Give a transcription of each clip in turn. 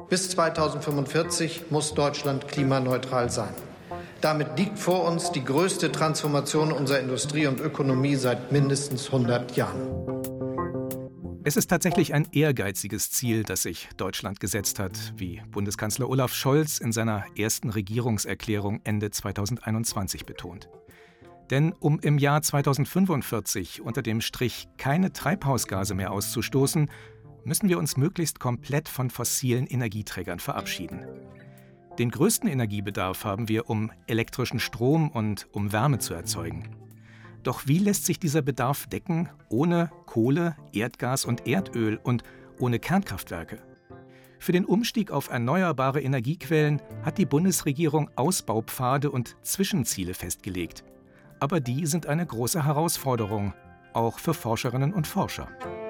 Bis 2045 muss Deutschland klimaneutral sein. Damit liegt vor uns die größte Transformation unserer Industrie und Ökonomie seit mindestens 100 Jahren. Es ist tatsächlich ein ehrgeiziges Ziel, das sich Deutschland gesetzt hat, wie Bundeskanzler Olaf Scholz in seiner ersten Regierungserklärung Ende 2021 betont. Denn um im Jahr 2045 unter dem Strich keine Treibhausgase mehr auszustoßen, müssen wir uns möglichst komplett von fossilen Energieträgern verabschieden. Den größten Energiebedarf haben wir, um elektrischen Strom und um Wärme zu erzeugen. Doch wie lässt sich dieser Bedarf decken ohne Kohle, Erdgas und Erdöl und ohne Kernkraftwerke? Für den Umstieg auf erneuerbare Energiequellen hat die Bundesregierung Ausbaupfade und Zwischenziele festgelegt. Aber die sind eine große Herausforderung, auch für Forscherinnen und Forscher.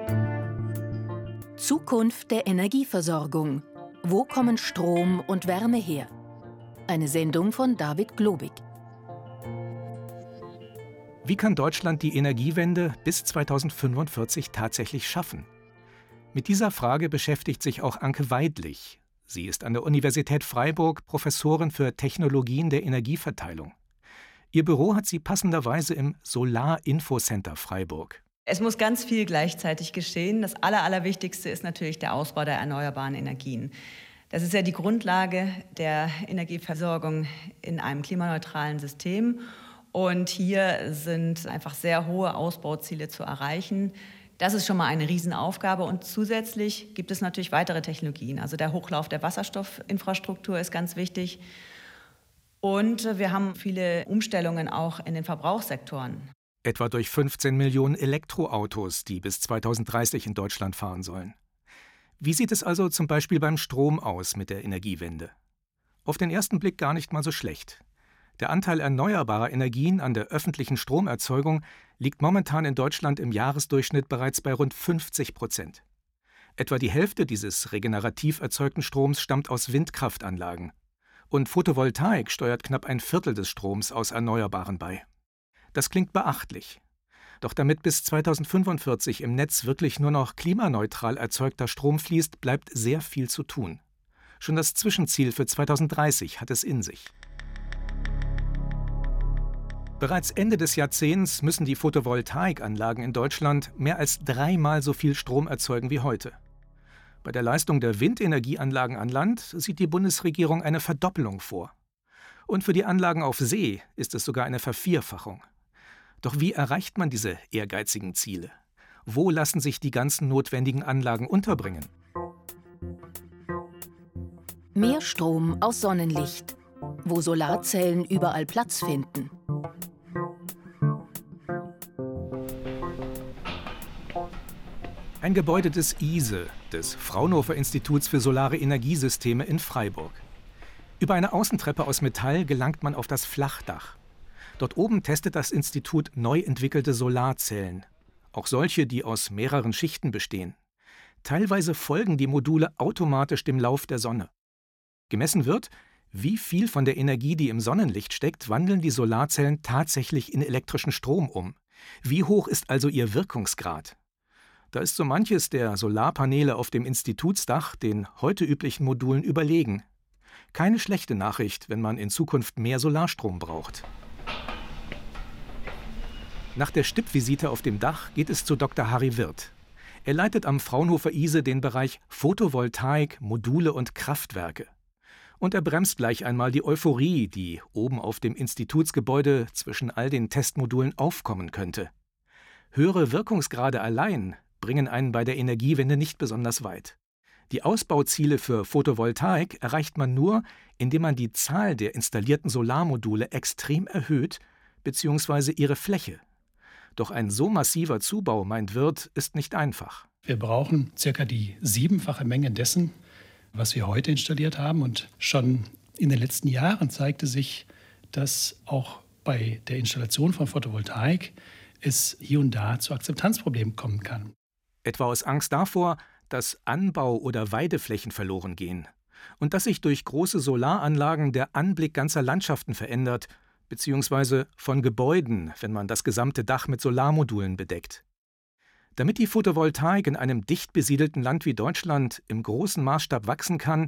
Zukunft der Energieversorgung. Wo kommen Strom und Wärme her? Eine Sendung von David Globig. Wie kann Deutschland die Energiewende bis 2045 tatsächlich schaffen? Mit dieser Frage beschäftigt sich auch Anke Weidlich. Sie ist an der Universität Freiburg Professorin für Technologien der Energieverteilung. Ihr Büro hat sie passenderweise im Solar-Infocenter Freiburg. Es muss ganz viel gleichzeitig geschehen. Das Allerwichtigste ist natürlich der Ausbau der erneuerbaren Energien. Das ist ja die Grundlage der Energieversorgung in einem klimaneutralen System. Und hier sind einfach sehr hohe Ausbauziele zu erreichen. Das ist schon mal eine Riesenaufgabe. Und zusätzlich gibt es natürlich weitere Technologien. Also der Hochlauf der Wasserstoffinfrastruktur ist ganz wichtig. Und wir haben viele Umstellungen auch in den Verbrauchssektoren. Etwa durch 15 Millionen Elektroautos, die bis 2030 in Deutschland fahren sollen. Wie sieht es also zum Beispiel beim Strom aus mit der Energiewende? Auf den ersten Blick gar nicht mal so schlecht. Der Anteil erneuerbarer Energien an der öffentlichen Stromerzeugung liegt momentan in Deutschland im Jahresdurchschnitt bereits bei rund 50%. Etwa die Hälfte dieses regenerativ erzeugten Stroms stammt aus Windkraftanlagen. Und Photovoltaik steuert knapp ein Viertel des Stroms aus Erneuerbaren bei. Das klingt beachtlich. Doch damit bis 2045 im Netz wirklich nur noch klimaneutral erzeugter Strom fließt, bleibt sehr viel zu tun. Schon das Zwischenziel für 2030 hat es in sich. Bereits Ende des Jahrzehnts müssen die Photovoltaikanlagen in Deutschland mehr als 3-mal so viel Strom erzeugen wie heute. Bei der Leistung der Windenergieanlagen an Land sieht die Bundesregierung eine Verdoppelung vor. Und für die Anlagen auf See ist es sogar eine Vervierfachung. Doch wie erreicht man diese ehrgeizigen Ziele? Wo lassen sich die ganzen notwendigen Anlagen unterbringen? Mehr Strom aus Sonnenlicht. Wo Solarzellen überall Platz finden. Ein Gebäude des ISE, des Fraunhofer-Instituts für Solare Energiesysteme in Freiburg. Über eine Außentreppe aus Metall gelangt man auf das Flachdach. Dort oben testet das Institut neu entwickelte Solarzellen. Auch solche, die aus mehreren Schichten bestehen. Teilweise folgen die Module automatisch dem Lauf der Sonne. Gemessen wird, wie viel von der Energie, die im Sonnenlicht steckt, wandeln die Solarzellen tatsächlich in elektrischen Strom um. Wie hoch ist also ihr Wirkungsgrad? Da ist so manches der Solarpaneele auf dem Institutsdach den heute üblichen Modulen überlegen. Keine schlechte Nachricht, wenn man in Zukunft mehr Solarstrom braucht. Nach der Stippvisite auf dem Dach geht es zu Dr. Harry Wirth. Er leitet am Fraunhofer ISE den Bereich Photovoltaik, Module und Kraftwerke. Und er bremst gleich einmal die Euphorie, die oben auf dem Institutsgebäude zwischen all den Testmodulen aufkommen könnte. Höhere Wirkungsgrade allein bringen einen bei der Energiewende nicht besonders weit. Die Ausbauziele für Photovoltaik erreicht man nur, indem man die Zahl der installierten Solarmodule extrem erhöht bzw. ihre Fläche. Doch ein so massiver Zubau, meint Wirth, ist nicht einfach. Wir brauchen circa die 7-fache Menge dessen, was wir heute installiert haben. Und schon in den letzten Jahren zeigte sich, dass auch bei der Installation von Photovoltaik es hier und da zu Akzeptanzproblemen kommen kann. Etwa aus Angst davor, dass Anbau- oder Weideflächen verloren gehen und dass sich durch große Solaranlagen der Anblick ganzer Landschaften verändert, beziehungsweise von Gebäuden, wenn man das gesamte Dach mit Solarmodulen bedeckt. Damit die Photovoltaik in einem dicht besiedelten Land wie Deutschland im großen Maßstab wachsen kann,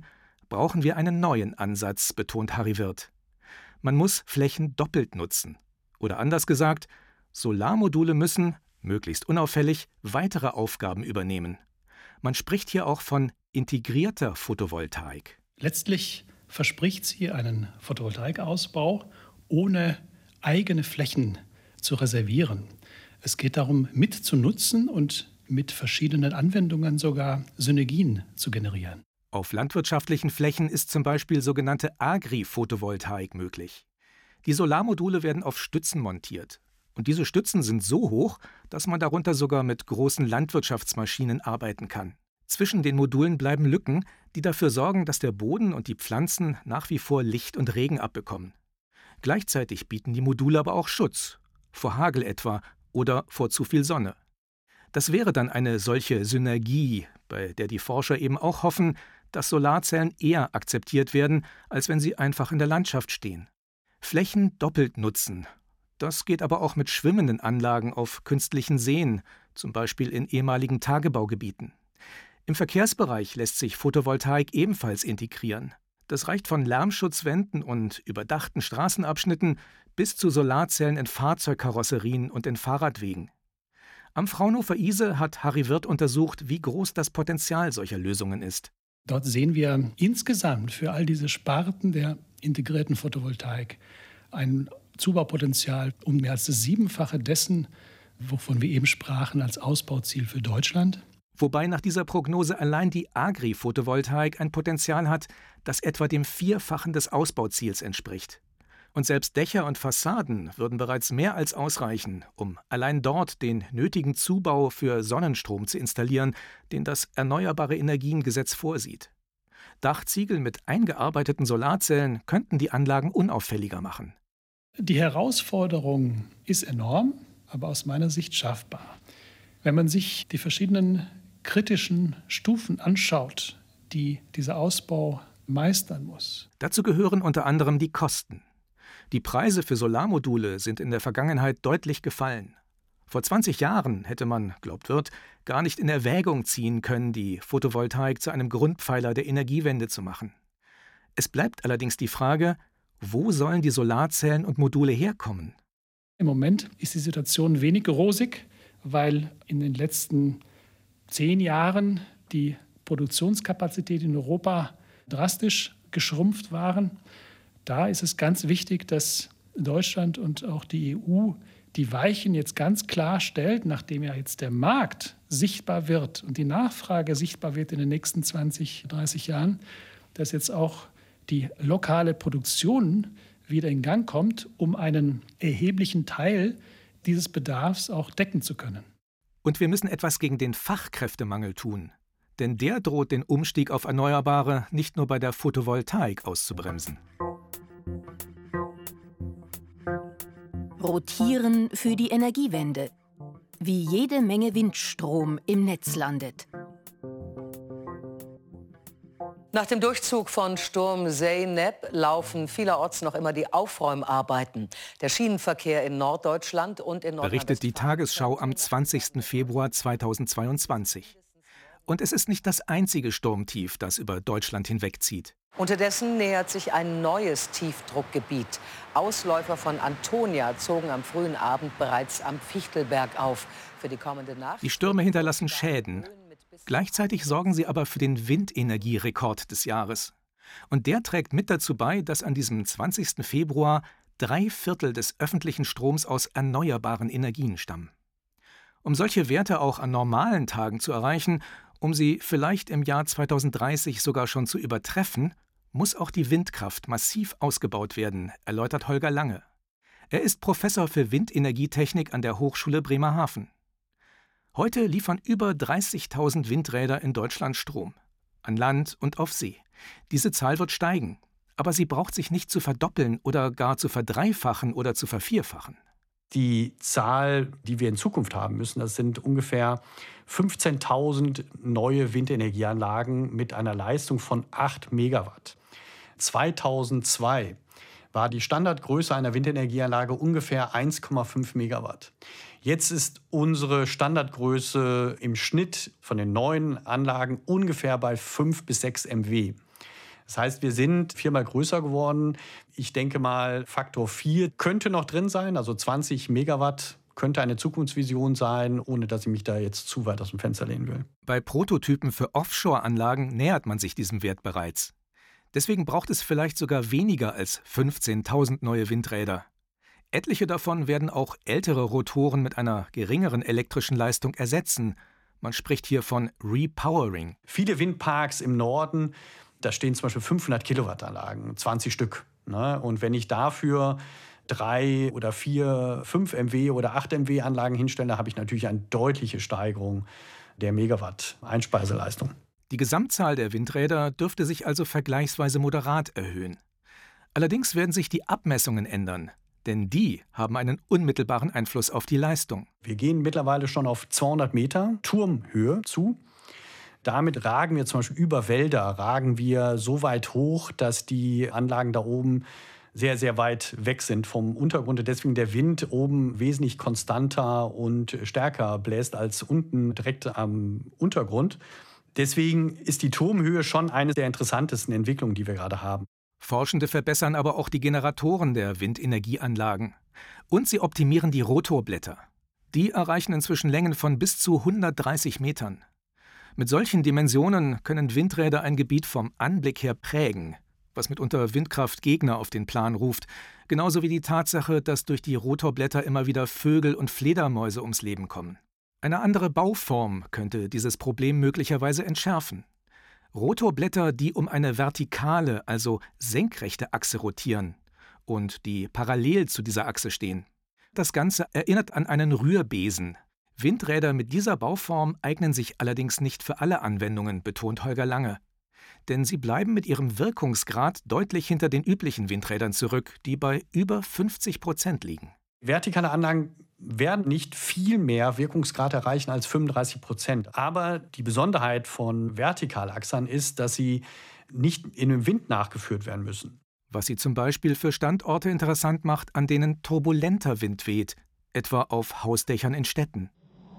brauchen wir einen neuen Ansatz, betont Harry Wirth. Man muss Flächen doppelt nutzen. Oder anders gesagt, Solarmodule müssen, möglichst unauffällig, weitere Aufgaben übernehmen. Man spricht hier auch von integrierter Photovoltaik. Letztlich verspricht sie einen Photovoltaikausbau, ohne eigene Flächen zu reservieren. Es geht darum, mitzunutzen und mit verschiedenen Anwendungen sogar Synergien zu generieren. Auf landwirtschaftlichen Flächen ist zum Beispiel sogenannte Agri-Photovoltaik möglich. Die Solarmodule werden auf Stützen montiert. Und diese Stützen sind so hoch, dass man darunter sogar mit großen Landwirtschaftsmaschinen arbeiten kann. Zwischen den Modulen bleiben Lücken, die dafür sorgen, dass der Boden und die Pflanzen nach wie vor Licht und Regen abbekommen. Gleichzeitig bieten die Module aber auch Schutz, vor Hagel etwa oder vor zu viel Sonne. Das wäre dann eine solche Synergie, bei der die Forscher eben auch hoffen, dass Solarzellen eher akzeptiert werden, als wenn sie einfach in der Landschaft stehen. Flächen doppelt nutzen. Das geht aber auch mit schwimmenden Anlagen auf künstlichen Seen, zum Beispiel in ehemaligen Tagebaugebieten. Im Verkehrsbereich lässt sich Photovoltaik ebenfalls integrieren. Das reicht von Lärmschutzwänden und überdachten Straßenabschnitten bis zu Solarzellen in Fahrzeugkarosserien und in Fahrradwegen. Am Fraunhofer ISE hat Harry Wirth untersucht, wie groß das Potenzial solcher Lösungen ist. Dort sehen wir insgesamt für all diese Sparten der integrierten Photovoltaik ein Zubaupotenzial um mehr als das Siebenfache dessen, wovon wir eben sprachen, als Ausbauziel für Deutschland. Wobei nach dieser Prognose allein die Agri-Photovoltaik ein Potenzial hat, das etwa dem Vierfachen des Ausbauziels entspricht. Und selbst Dächer und Fassaden würden bereits mehr als ausreichen, um allein dort den nötigen Zubau für Sonnenstrom zu installieren, den das Erneuerbare-Energien-Gesetz vorsieht. Dachziegel mit eingearbeiteten Solarzellen könnten die Anlagen unauffälliger machen. Die Herausforderung ist enorm, aber aus meiner Sicht schaffbar. Wenn man sich die verschiedenen kritischen Stufen anschaut, die dieser Ausbau meistern muss. Dazu gehören unter anderem die Kosten. Die Preise für Solarmodule sind in der Vergangenheit deutlich gefallen. Vor 20 Jahren hätte man, glaubt Wirth, gar nicht in Erwägung ziehen können, die Photovoltaik zu einem Grundpfeiler der Energiewende zu machen. Es bleibt allerdings die Frage, wo sollen die Solarzellen und Module herkommen? Im Moment ist die Situation wenig rosig, weil in den letzten 10 Jahren die Produktionskapazität in Europa drastisch geschrumpft waren. Da ist es ganz wichtig, dass Deutschland und auch die EU die Weichen jetzt ganz klar stellt, nachdem ja jetzt der Markt sichtbar wird und die Nachfrage sichtbar wird in den nächsten 20, 30 Jahren, dass jetzt auch die lokale Produktion wieder in Gang kommt, um einen erheblichen Teil dieses Bedarfs auch decken zu können. Und wir müssen etwas gegen den Fachkräftemangel tun. Denn der droht den Umstieg auf Erneuerbare nicht nur bei der Photovoltaik auszubremsen. Rotieren für die Energiewende. Wie jede Menge Windstrom im Netz landet. Nach dem Durchzug von Sturm Zeynep laufen vielerorts noch immer die Aufräumarbeiten. Der Schienenverkehr in Norddeutschland und in Nordrhein-Westfalen berichtet die Tagesschau am 20. Februar 2022. Und es ist nicht das einzige Sturmtief, das über Deutschland hinwegzieht. Unterdessen nähert sich ein neues Tiefdruckgebiet. Ausläufer von Antonia zogen am frühen Abend bereits am Fichtelberg auf. Für die kommende Nacht. Die Stürme hinterlassen Schäden. Gleichzeitig sorgen sie aber für den Windenergierekord des Jahres. Und der trägt mit dazu bei, dass an diesem 20. Februar 3/4 des öffentlichen Stroms aus erneuerbaren Energien stammen. Um solche Werte auch an normalen Tagen zu erreichen, um sie vielleicht im Jahr 2030 sogar schon zu übertreffen, muss auch die Windkraft massiv ausgebaut werden, erläutert Holger Lange. Er ist Professor für Windenergietechnik an der Hochschule Bremerhaven. Heute liefern über 30.000 Windräder in Deutschland Strom, an Land und auf See. Diese Zahl wird steigen, aber sie braucht sich nicht zu verdoppeln oder gar zu verdreifachen oder zu vervierfachen. Die Zahl, die wir in Zukunft haben müssen, das sind ungefähr 15.000 neue Windenergieanlagen mit einer Leistung von 8 Megawatt. 2002 war die Standardgröße einer Windenergieanlage ungefähr 1,5 Megawatt. Jetzt ist unsere Standardgröße im Schnitt von den neuen Anlagen ungefähr bei 5 bis 6 MW. Das heißt, wir sind 4-mal größer geworden. Ich denke mal, Faktor 4 könnte noch drin sein. Also 20 Megawatt könnte eine Zukunftsvision sein, ohne dass ich mich da jetzt zu weit aus dem Fenster lehnen will. Bei Prototypen für Offshore-Anlagen nähert man sich diesem Wert bereits. Deswegen braucht es vielleicht sogar weniger als 15.000 neue Windräder. Etliche davon werden auch ältere Rotoren mit einer geringeren elektrischen Leistung ersetzen. Man spricht hier von Repowering. Viele Windparks im Norden, da stehen zum Beispiel 500 Kilowattanlagen, 20 Stück. Ne? Und wenn ich dafür 3 oder 4, 5 MW oder 8 MW Anlagen hinstelle, habe ich natürlich eine deutliche Steigerung der Megawatt-Einspeiseleistung. Die Gesamtzahl der Windräder dürfte sich also vergleichsweise moderat erhöhen. Allerdings werden sich die Abmessungen ändern, denn die haben einen unmittelbaren Einfluss auf die Leistung. Wir gehen mittlerweile schon auf 200 Meter Turmhöhe zu. Damit ragen wir zum Beispiel über Wälder, ragen wir so weit hoch, dass die Anlagen da oben sehr, sehr weit weg sind vom Untergrund. Deswegen der Wind oben wesentlich konstanter und stärker bläst als unten direkt am Untergrund. Deswegen ist die Turmhöhe schon eine der interessantesten Entwicklungen, die wir gerade haben. Forschende verbessern aber auch die Generatoren der Windenergieanlagen. Und sie optimieren die Rotorblätter. Die erreichen inzwischen Längen von bis zu 130 Metern. Mit solchen Dimensionen können Windräder ein Gebiet vom Anblick her prägen, was mitunter Windkraftgegner auf den Plan ruft, genauso wie die Tatsache, dass durch die Rotorblätter immer wieder Vögel und Fledermäuse ums Leben kommen. Eine andere Bauform könnte dieses Problem möglicherweise entschärfen. Rotorblätter, die um eine vertikale, also senkrechte Achse rotieren und die parallel zu dieser Achse stehen. Das Ganze erinnert an einen Rührbesen. Windräder mit dieser Bauform eignen sich allerdings nicht für alle Anwendungen, betont Holger Lange. Denn sie bleiben mit ihrem Wirkungsgrad deutlich hinter den üblichen Windrädern zurück, die bei über 50% liegen. Vertikale Anlagen werden nicht viel mehr Wirkungsgrad erreichen als 35%. Aber die Besonderheit von Vertikalachsern ist, dass sie nicht in dem Wind nachgeführt werden müssen. Was sie zum Beispiel für Standorte interessant macht, an denen turbulenter Wind weht, etwa auf Hausdächern in Städten.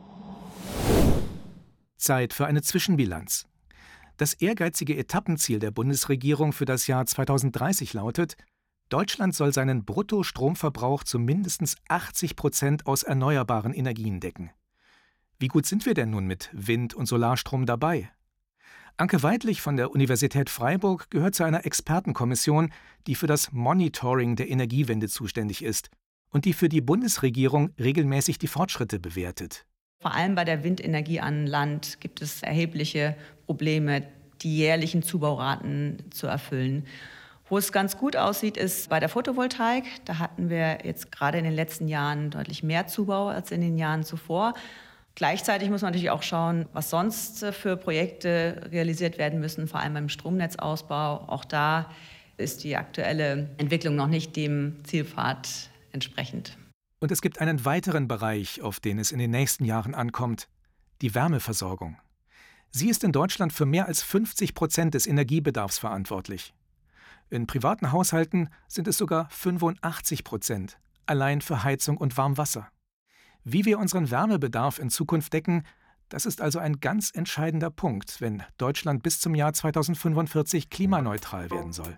Zeit für eine Zwischenbilanz. Das ehrgeizige Etappenziel der Bundesregierung für das Jahr 2030 lautet: Deutschland soll seinen Bruttostromverbrauch zu mindestens 80% aus erneuerbaren Energien decken. Wie gut sind wir denn nun mit Wind- und Solarstrom dabei? Anke Weidlich von der Universität Freiburg gehört zu einer Expertenkommission, die für das Monitoring der Energiewende zuständig ist und die für die Bundesregierung regelmäßig die Fortschritte bewertet. Vor allem bei der Windenergie an Land gibt es erhebliche Probleme, die jährlichen Zubauraten zu erfüllen. Wo es ganz gut aussieht, ist bei der Photovoltaik. Da hatten wir jetzt gerade in den letzten Jahren deutlich mehr Zubau als in den Jahren zuvor. Gleichzeitig muss man natürlich auch schauen, was sonst für Projekte realisiert werden müssen, vor allem beim Stromnetzausbau. Auch da ist die aktuelle Entwicklung noch nicht dem Zielpfad entsprechend. Und es gibt einen weiteren Bereich, auf den es in den nächsten Jahren ankommt: die Wärmeversorgung. Sie ist in Deutschland für mehr als 50% des Energiebedarfs verantwortlich. In privaten Haushalten sind es sogar 85%, allein für Heizung und Warmwasser. Wie wir unseren Wärmebedarf in Zukunft decken, das ist also ein ganz entscheidender Punkt, wenn Deutschland bis zum Jahr 2045 klimaneutral werden soll.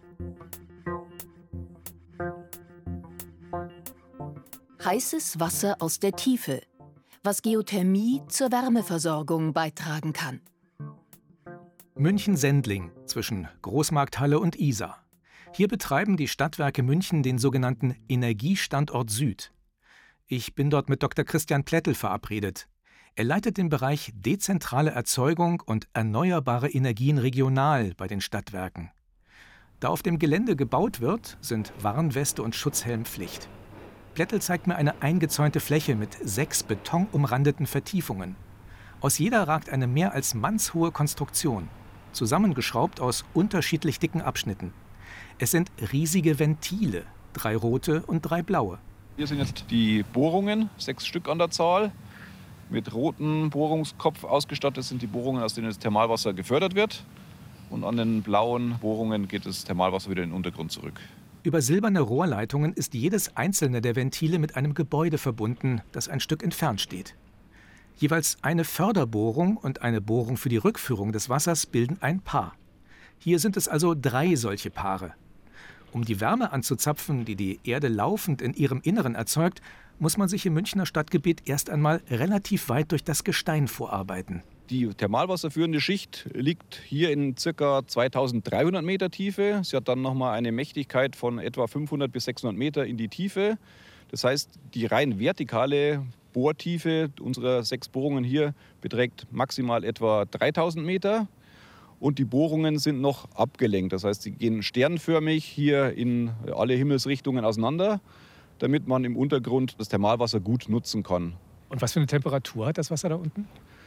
Heißes Wasser aus der Tiefe. Was Geothermie zur Wärmeversorgung beitragen kann. München-Sendling zwischen Großmarkthalle und Isar. Hier betreiben die Stadtwerke München den sogenannten Energiestandort Süd. Ich bin dort mit Dr. Christian Plättel verabredet. Er leitet den Bereich dezentrale Erzeugung und erneuerbare Energien regional bei den Stadtwerken. Da auf dem Gelände gebaut wird, sind Warnweste und Schutzhelm Pflicht. Plättel zeigt mir eine eingezäunte Fläche mit 6 betonumrandeten Vertiefungen. Aus jeder ragt eine mehr als mannshohe Konstruktion, zusammengeschraubt aus unterschiedlich dicken Abschnitten. Es sind riesige Ventile, 3 rote und 3 blaue. Hier sind jetzt die Bohrungen, 6 Stück an der Zahl. Mit rotem Bohrungskopf ausgestattet sind die Bohrungen, aus denen das Thermalwasser gefördert wird. Und an den blauen Bohrungen geht das Thermalwasser wieder in den Untergrund zurück. Über silberne Rohrleitungen ist jedes einzelne der Ventile mit einem Gebäude verbunden, das ein Stück entfernt steht. Jeweils eine Förderbohrung und eine Bohrung für die Rückführung des Wassers bilden ein Paar. Hier sind es also 3 solche Paare. Um die Wärme anzuzapfen, die die Erde laufend in ihrem Inneren erzeugt, muss man sich im Münchner Stadtgebiet erst einmal relativ weit durch das Gestein vorarbeiten. Die thermalwasserführende Schicht liegt hier in ca. 2300 Meter Tiefe. Sie hat dann nochmal eine Mächtigkeit von etwa 500 bis 600 Meter in die Tiefe. Das heißt, die rein vertikale Bohrtiefe unserer 6 Bohrungen hier beträgt maximal etwa 3000 Meter. Und die Bohrungen sind noch abgelenkt. Das heißt, sie gehen sternförmig hier in alle Himmelsrichtungen auseinander, damit man im Untergrund das Thermalwasser gut nutzen kann. Und was für eine Temperatur hat das Wasser da unten?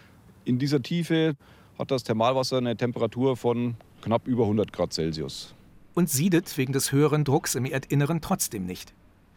In dieser Tiefe hat das Thermalwasser eine Temperatur von knapp über 100 Grad Celsius. Und siedet wegen des höheren Drucks im Erdinneren trotzdem nicht.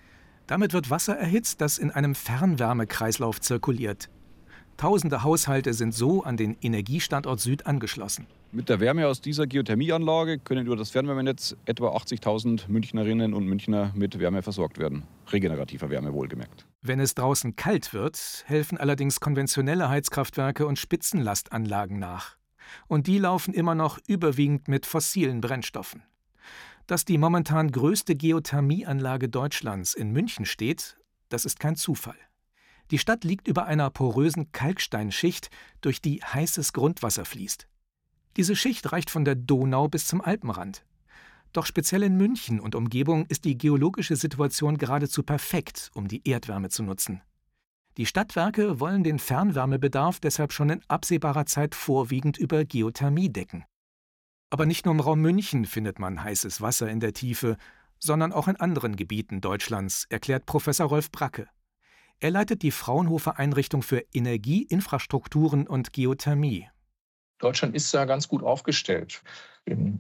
Damit wird Wasser erhitzt, das in einem Fernwärmekreislauf zirkuliert. Tausende Haushalte sind so an den Energiestandort Süd angeschlossen. Mit der Wärme aus dieser Geothermieanlage können über das Fernwärmenetz etwa 80.000 Münchnerinnen und Münchner mit Wärme versorgt werden. Regenerativer Wärme wohlgemerkt. Wenn es draußen kalt wird, helfen allerdings konventionelle Heizkraftwerke und Spitzenlastanlagen nach. Und die laufen immer noch überwiegend mit fossilen Brennstoffen. Dass die momentan größte Geothermieanlage Deutschlands in München steht, das ist kein Zufall. Die Stadt liegt über einer porösen Kalksteinschicht, durch die heißes Grundwasser fließt. Diese Schicht reicht von der Donau bis zum Alpenrand. Doch speziell in München und Umgebung ist die geologische Situation geradezu perfekt, um die Erdwärme zu nutzen. Die Stadtwerke wollen den Fernwärmebedarf deshalb schon in absehbarer Zeit vorwiegend über Geothermie decken. Aber nicht nur im Raum München findet man heißes Wasser in der Tiefe, sondern auch in anderen Gebieten Deutschlands, erklärt Professor Rolf Bracke. Er leitet die Fraunhofer-Einrichtung für Energie, Infrastrukturen und Geothermie. Deutschland ist da ganz gut aufgestellt. In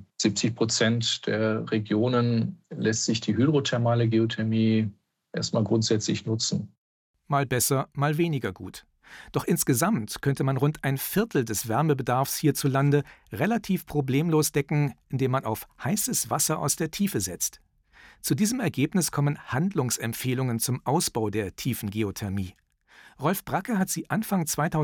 70% der Regionen lässt sich die hydrothermale Geothermie erstmal grundsätzlich nutzen. Mal besser, mal weniger gut. Doch insgesamt könnte man rund 1/4 des Wärmebedarfs hierzulande relativ problemlos decken, indem man auf heißes Wasser aus der Tiefe setzt. Zu diesem Ergebnis kommen Handlungsempfehlungen zum Ausbau der tiefen Geothermie. Rolf Bracke hat sie Anfang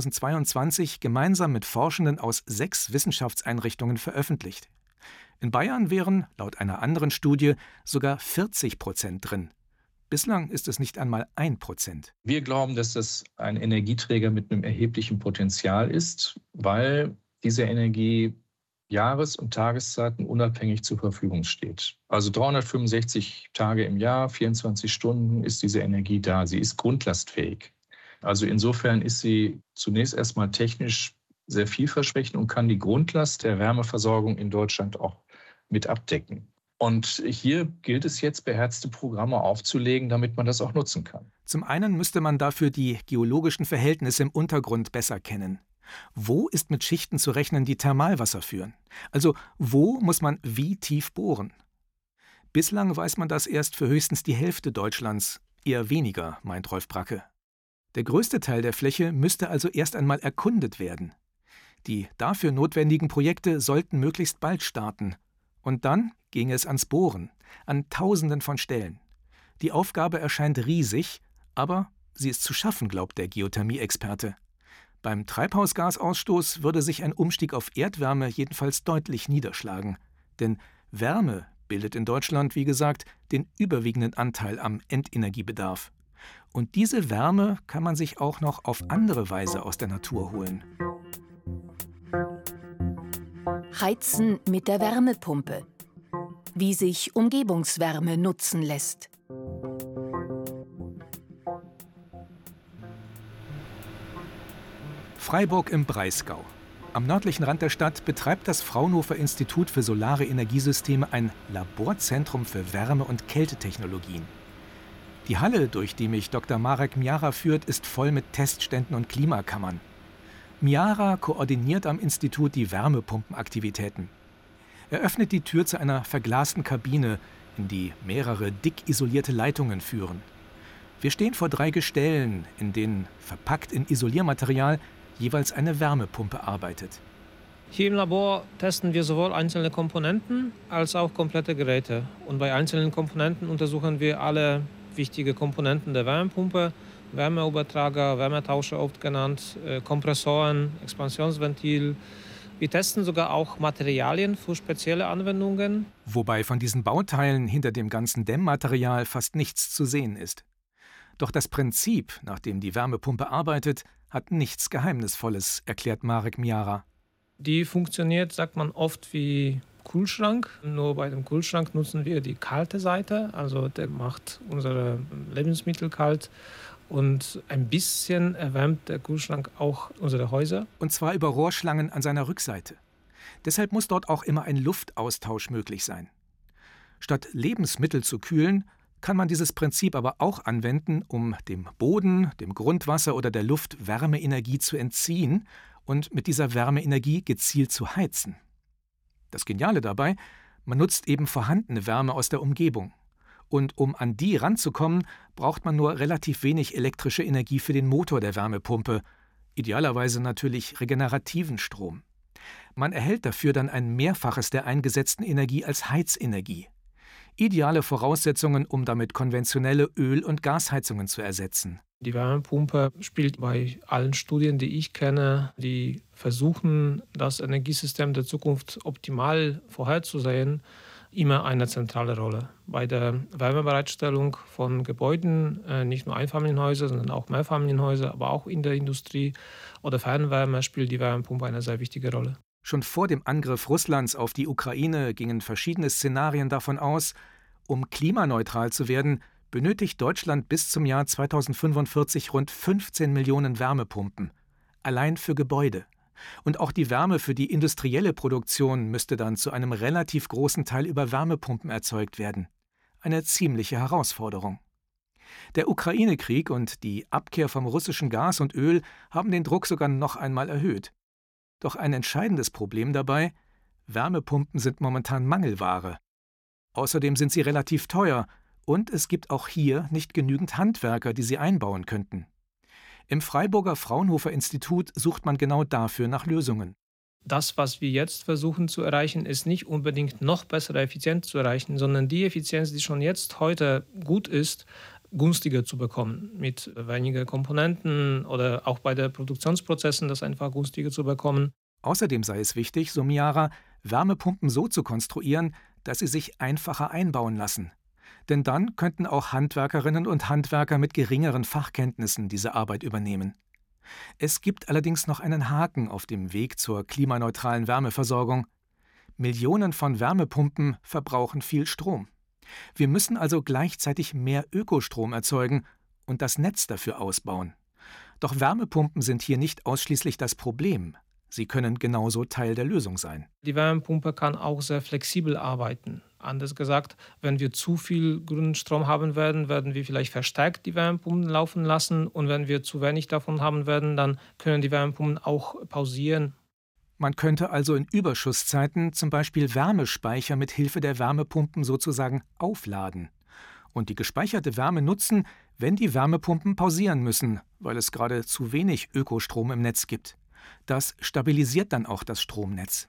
2022 gemeinsam mit Forschenden aus 6 Wissenschaftseinrichtungen veröffentlicht. In Bayern wären, laut einer anderen Studie, sogar 40% drin. Bislang ist es nicht einmal 1%. Wir glauben, dass das ein Energieträger mit einem erheblichen Potenzial ist, weil diese Energie Jahres- und Tageszeiten unabhängig zur Verfügung steht. Also 365 Tage im Jahr, 24 Stunden ist diese Energie da. Sie ist grundlastfähig. Also insofern ist sie zunächst erstmal technisch sehr vielversprechend und kann die Grundlast der Wärmeversorgung in Deutschland auch mit abdecken. Und hier gilt es jetzt, beherzte Programme aufzulegen, damit man das auch nutzen kann. Zum einen müsste man dafür die geologischen Verhältnisse im Untergrund besser kennen. Wo ist mit Schichten zu rechnen, die Thermalwasser führen? Also wo muss man wie tief bohren? Bislang weiß man das erst für höchstens die Hälfte Deutschlands, eher weniger, meint Rolf Bracke. Der größte Teil der Fläche müsste also erst einmal erkundet werden. Die dafür notwendigen Projekte sollten möglichst bald starten. Und dann ginge es ans Bohren, an Tausenden von Stellen. Die Aufgabe erscheint riesig, aber sie ist zu schaffen, glaubt der Geothermie-Experte. Beim Treibhausgasausstoß würde sich ein Umstieg auf Erdwärme jedenfalls deutlich niederschlagen. Denn Wärme bildet in Deutschland, wie gesagt, den überwiegenden Anteil am Endenergiebedarf. Und diese Wärme kann man sich auch noch auf andere Weise aus der Natur holen. Heizen mit der Wärmepumpe. Wie sich Umgebungswärme nutzen lässt. Freiburg im Breisgau. Am nördlichen Rand der Stadt betreibt das Fraunhofer Institut für Solare Energiesysteme ein Laborzentrum für Wärme- und Kältetechnologien. Die Halle, durch die mich Dr. Marek Miara führt, ist voll mit Testständen und Klimakammern. Miara koordiniert am Institut die Wärmepumpenaktivitäten. Er öffnet die Tür zu einer verglasten Kabine, in die mehrere dick isolierte Leitungen führen. Wir stehen vor 3 Gestellen, in denen, verpackt in Isoliermaterial, jeweils eine Wärmepumpe arbeitet. Hier im Labor testen wir sowohl einzelne Komponenten als auch komplette Geräte. Und bei einzelnen Komponenten untersuchen wir alle wichtige Komponenten der Wärmepumpe, Wärmeübertrager, Wärmetauscher oft genannt, Kompressoren, Expansionsventil, Wir testen sogar auch Materialien für spezielle Anwendungen. Wobei von diesen Bauteilen hinter dem ganzen Dämmmaterial fast nichts zu sehen ist. Doch das Prinzip, nach dem die Wärmepumpe arbeitet, hat nichts Geheimnisvolles, erklärt Marek Miara. Die funktioniert, sagt man, oft wie Kühlschrank. Nur bei dem Kühlschrank nutzen wir die kalte Seite. Also der macht unsere Lebensmittel kalt. Und ein bisschen erwärmt der Kühlschrank auch unsere Häuser. Und zwar über Rohrschlangen an seiner Rückseite. Deshalb muss dort auch immer ein Luftaustausch möglich sein. Statt Lebensmittel zu kühlen, kann man dieses Prinzip aber auch anwenden, um dem Boden, dem Grundwasser oder der Luft Wärmeenergie zu entziehen und mit dieser Wärmeenergie gezielt zu heizen. Das Geniale dabei, man nutzt eben vorhandene Wärme aus der Umgebung. Und um an die ranzukommen, braucht man nur relativ wenig elektrische Energie für den Motor der Wärmepumpe, idealerweise natürlich regenerativen Strom. Man erhält dafür dann ein Mehrfaches der eingesetzten Energie als Heizenergie. Ideale Voraussetzungen, um damit konventionelle Öl- und Gasheizungen zu ersetzen. Die Wärmepumpe spielt bei allen Studien, die ich kenne, die versuchen, das Energiesystem der Zukunft optimal vorherzusehen, immer eine zentrale Rolle. Bei der Wärmebereitstellung von Gebäuden, nicht nur Einfamilienhäuser, sondern auch Mehrfamilienhäuser, aber auch in der Industrie oder Fernwärme spielt die Wärmepumpe eine sehr wichtige Rolle. Schon vor dem Angriff Russlands auf die Ukraine gingen verschiedene Szenarien davon aus, um klimaneutral zu werden, benötigt Deutschland bis zum Jahr 2045 rund 15 Millionen Wärmepumpen, allein für Gebäude. Und auch die Wärme für die industrielle Produktion müsste dann zu einem relativ großen Teil über Wärmepumpen erzeugt werden. Eine ziemliche Herausforderung. Der Ukraine-Krieg und die Abkehr vom russischen Gas und Öl haben den Druck sogar noch einmal erhöht. Doch ein entscheidendes Problem dabei: Wärmepumpen sind momentan Mangelware. Außerdem sind sie relativ teuer und es gibt auch hier nicht genügend Handwerker, die sie einbauen könnten. Im Freiburger Fraunhofer-Institut sucht man genau dafür nach Lösungen. Das, was wir jetzt versuchen zu erreichen, ist nicht unbedingt noch bessere Effizienz zu erreichen, sondern die Effizienz, die schon jetzt heute gut ist, günstiger zu bekommen. Mit weniger Komponenten oder auch bei den Produktionsprozessen das einfach günstiger zu bekommen. Außerdem sei es wichtig, so Miara, Wärmepumpen so zu konstruieren, dass sie sich einfacher einbauen lassen. Denn dann könnten auch Handwerkerinnen und Handwerker mit geringeren Fachkenntnissen diese Arbeit übernehmen. Es gibt allerdings noch einen Haken auf dem Weg zur klimaneutralen Wärmeversorgung. Millionen von Wärmepumpen verbrauchen viel Strom. Wir müssen also gleichzeitig mehr Ökostrom erzeugen und das Netz dafür ausbauen. Doch Wärmepumpen sind hier nicht ausschließlich das Problem. Sie können genauso Teil der Lösung sein. Die Wärmepumpe kann auch sehr flexibel arbeiten. Anders gesagt, wenn wir zu viel grünen Strom haben werden, werden wir vielleicht verstärkt die Wärmepumpen laufen lassen. Und wenn wir zu wenig davon haben werden, dann können die Wärmepumpen auch pausieren. Man könnte also in Überschusszeiten zum Beispiel Wärmespeicher mit Hilfe der Wärmepumpen sozusagen aufladen und die gespeicherte Wärme nutzen, wenn die Wärmepumpen pausieren müssen, weil es gerade zu wenig Ökostrom im Netz gibt. Das stabilisiert dann auch das Stromnetz.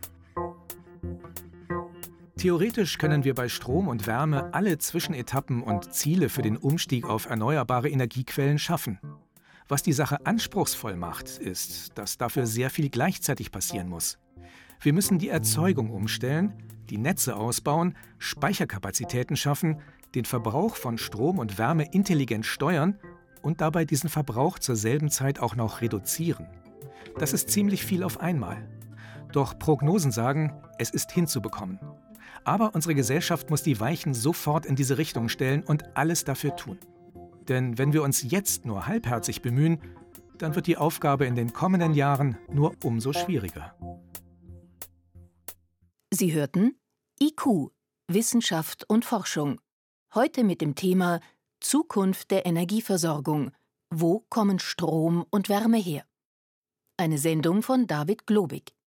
Theoretisch können wir bei Strom und Wärme alle Zwischenetappen und Ziele für den Umstieg auf erneuerbare Energiequellen schaffen. Was die Sache anspruchsvoll macht, ist, dass dafür sehr viel gleichzeitig passieren muss. Wir müssen die Erzeugung umstellen, die Netze ausbauen, Speicherkapazitäten schaffen, den Verbrauch von Strom und Wärme intelligent steuern und dabei diesen Verbrauch zur selben Zeit auch noch reduzieren. Das ist ziemlich viel auf einmal. Doch Prognosen sagen, es ist hinzubekommen. Aber unsere Gesellschaft muss die Weichen sofort in diese Richtung stellen und alles dafür tun. Denn wenn wir uns jetzt nur halbherzig bemühen, dann wird die Aufgabe in den kommenden Jahren nur umso schwieriger. Sie hörten IQ, Wissenschaft und Forschung. Heute mit dem Thema Zukunft der Energieversorgung. Wo kommen Strom und Wärme her? Eine Sendung von David Globig.